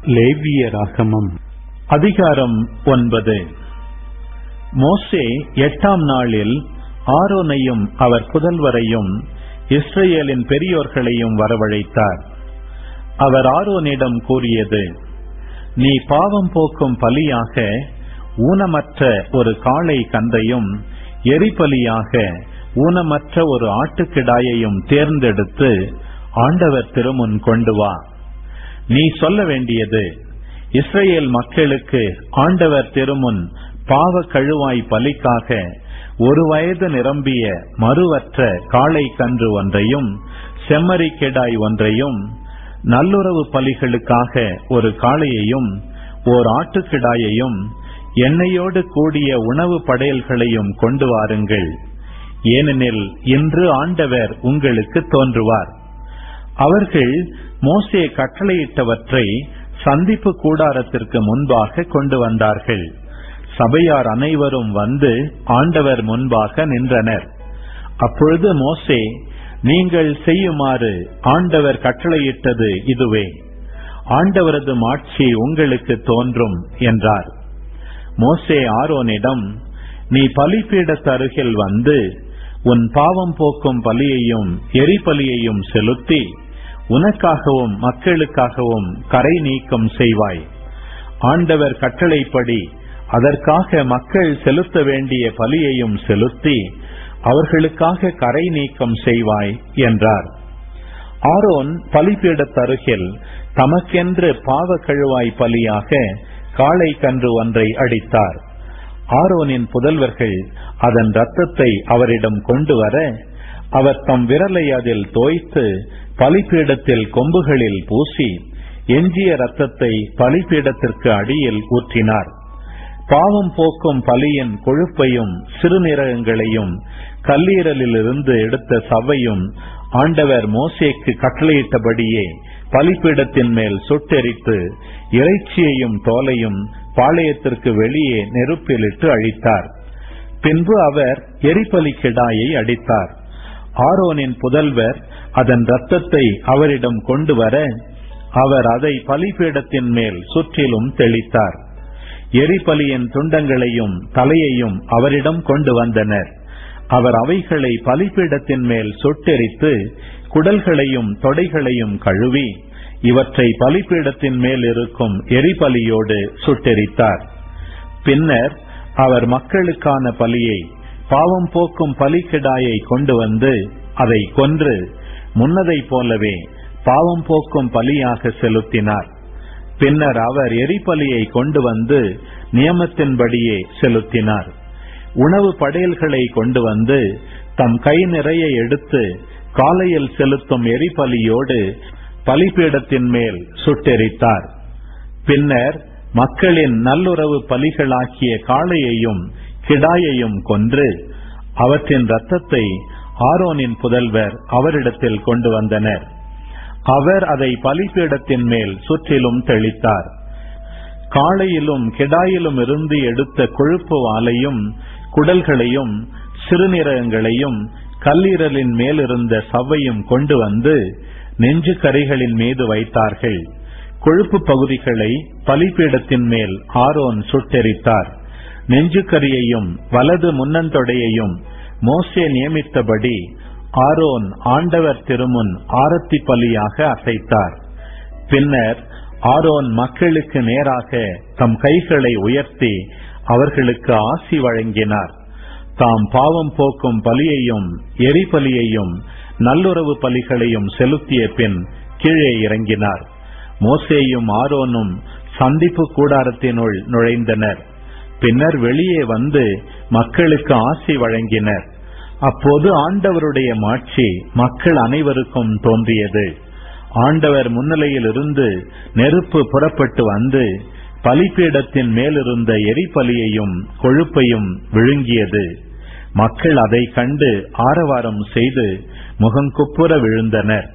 லேவியராகமம் அதிகாரம் 9. மோசே 8ஆம் நாளில் ஆரோனையும் அவர் புதல்வரையும் இஸ்ரவேலின் பெரியோர்களையும் வரவழைத்தார். அவர் ஆரோனிடம் கூறியது: நீ பாவம் போக்கும் பலியாக ஊனமற்ற ஒரு காளை கன்றையும் எரிபலியாக ஊனமற்ற ஒரு ஆட்டுக்கிடாயையும் தேர்ந்தெடுத்து ஆண்டவர் திருமுன் கொண்டு வா. நீ சொல்ல வேண்டியது: இஸ்ரவேல் மக்களுக்கு ஆண்டவர் திருமுன் பாவ கழுவாய் பலிக்காக 1 வயது நிரம்பிய மறுவற்ற காளை கன்று ஒன்றையும் செம்மறிக்கெடாய் ஒன்றையும், நல்லுறவு பலிகளுக்காக ஒரு காளையையும் ஓர் ஆட்டுக்கிடாயையும் எண்ணெயோடு கூடிய உணவு படையல்களையும் கொண்டு வாருங்கள். ஏனெனில் இன்று ஆண்டவர் உங்களுக்கு தோன்றுவார். அவர்கள் மோசே கட்டளையிட்டவற்றை சந்திப்பு கூடாரத்திற்கு முன்பாக கொண்டு வந்தார்கள். சபையார் அனைவரும் வந்து ஆண்டவர் முன்பாக நின்றனர். அப்பொழுது மோசே, நீங்கள் செய்யுமாறு ஆண்டவர் கட்டளையிட்டது இதுவே. ஆண்டவரது மாட்சி உங்களுக்கு தோன்றும் என்றார். மோசே ஆரோனிடம், நீ பலிபீடத்து அருகில் வந்து உன் பாவம் போக்கும் பலியையும் எரிபலியையும் செலுத்தி உனக்காகவும் மக்களுக்காகவும் கரை நீக்கம் செய்வாய். ஆண்டவர் கட்டளைப்படி அதற்காக மக்கள் செலுத்த வேண்டிய பலியையும் செலுத்தி அவர்களுக்காக கரை நீக்கம் செய்வாய் என்றார். ஆரோன் பலிபீடத்தருகில் தமக்கென்று பாவ கழுவாய் பலியாக காளை கன்று ஒன்றை அடித்தார். ஆரோனின் புதல்வர்கள் அதன் இரத்தத்தை அவரிடம் கொண்டு வர, அவர் தம் விரலை அதில் தோய்த்து பலிபீடத்தில் கொம்புகளில் பூசி எஞ்சிய இரத்தத்தை பலிபீடத்திற்கு அடியில் ஊற்றினார். பாவம் போக்கும் பலியின் கொழுப்பையும் சிறுநீரகங்களையும் கல்லீரலிலிருந்து எடுத்த சவ்வையும் ஆண்டவர் மோசேக்கு கட்டளையிட்டபடியே பலிபீடத்தின் மேல் சுட்டெரித்து இறைச்சியையும் தோலையும் பாளையத்திற்கு வெளியே நெருப்பிலிட்டு அழித்தார். பின்பு அவர் எரிபலி கிடாயை அடித்தார். ஆரோனின் புதல்வர் அதன் இரத்தத்தை அவரிடம் கொண்டு வர, அவர் அதை பலிபீடத்தின் மேல் சுற்றிலும் தெளித்தார். எரிபலியின் துண்டங்களையும் தலையையும் அவரிடம் கொண்டு வந்தனர். அவர் அவைகளை பலிபீடத்தின் மேல் சுட்டெரித்து குடல்களையும் தொடைகளையும் கழுவி இவற்றை பலிபீடத்தின் மேல் இருக்கும் எரிபலியோடு சுட்டெரித்தார். பின்னர் அவர் மக்களுக்கான பலியை, பாவம் போக்கும் பலிக்கிடாயை கொண்டு வந்து அதை கொன்று முன்னதை போலவே பாவம் போக்கும் பலியாக செலுத்தினார். பின்னர் அவர் எரிபலியை கொண்டு வந்து நியமத்தின்படியே செலுத்தினார். உணவு படையல்களை கொண்டு வந்து தம் கை நிறைய எடுத்து காலையில் செலுத்தும் எரிபலியோடு பலிபீடத்தின் மேல் சுட்டெரித்தார். பின்னர் மக்களின் நல்லுறவு பலிகளாக்கிய காளையையும் கிடாயையும் கொன்று அவற்றின் இரத்தத்தை ஆரோனின் புதல்வர் அவரிடத்தில் கொண்டு வந்தனர். அவர் அதை பலிபீடத்தின் மேல் சுற்றிலும் தெளித்தார். காளையிலும் கிடாயிலும் இருந்து எடுத்த கொழுப்பு வாலையும் குடல்களையும் சிறுநீரகங்களையும் கல்லீரலின் மேலிருந்த சவ்வையும் கொண்டு வந்து நெஞ்சு கரைகளின் மீது வைத்தார்கள். கொழுப்பு பகுதிகளை பலிபீடத்தின் மேல் ஆரோன் சுட்டெரித்தார். நெஞ்சுக்கரியையும் வலது முன்னந்தொடையையும் மோசே நியமித்தபடி ஆரோன் ஆண்டவர் திருமுன் ஆரத்தி பலியாக அசைத்தார். பின்னர் ஆரோன் மக்களுக்கு நேராக தம் கைகளை உயர்த்தி அவர்களுக்கு ஆசி வழங்கினார். தாம் பாவம் போக்கும் பலியையும் எரிபலியையும் நல்லுறவு பலிகளையும் செலுத்திய பின் கீழே இறங்கினார். மோசேயும் ஆரோனும் சந்திப்பு கூடாரத்தினுள் நுழைந்தனர். பின்னர் வெளியே வந்து மக்களுக்கு ஆசி வழங்கினர். அப்போது ஆண்டவருடைய மாட்சி மக்கள் அனைவருக்கும் தோன்றியது. ஆண்டவர் முன்னிலையில் இருந்து நெருப்பு புறப்பட்டு வந்து பலிபீடத்தின் மேலிருந்த எரிபலியையும் கொழுப்பையும் விழுங்கியது. மக்கள் அதை கண்டு ஆரவாரம் செய்து முகங்குப்புற விழுந்தனர்.